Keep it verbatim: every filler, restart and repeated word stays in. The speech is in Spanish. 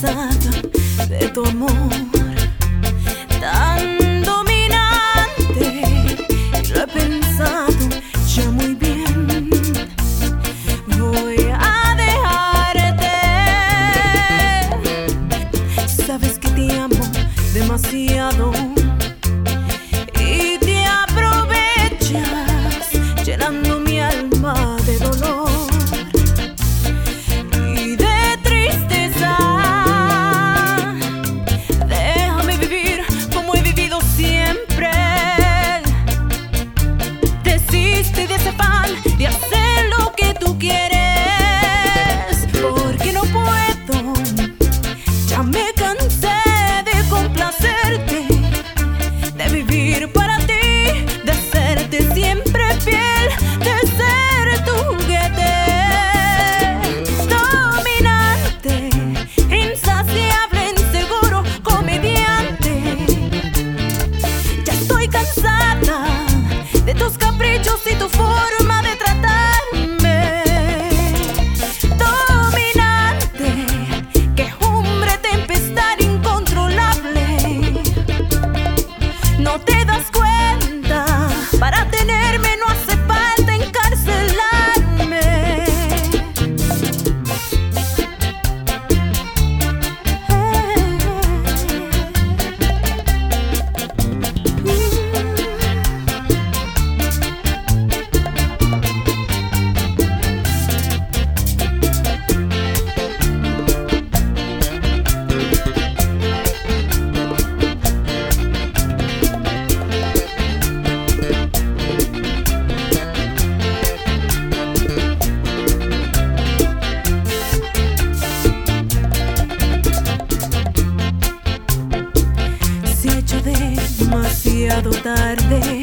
cansada de tu amor tan dominante, y lo he pensado ya muy bien. Voy a dejarte. Sabes que te amo demasiado y te aprovechas llenando mi alma de dolor y de tristeza. Déjame vivir como he vivido siempre. Desiste de ese pan, de hacer lo que tú quieres, porque no puedo, ya me cansé de complacerte, de vivir para ti, de hacerte siempre fiel, de ser tu juguete. Dominante, insaciable, inseguro, comediante. Ya estoy cansada de tus caprichos y tu forma de tratarme. Dominante, quejumbre, tempestad incontrolable. No te das cuenta, para tenerme no hace falta encarcelarme. Se ha hecho demasiado tarde.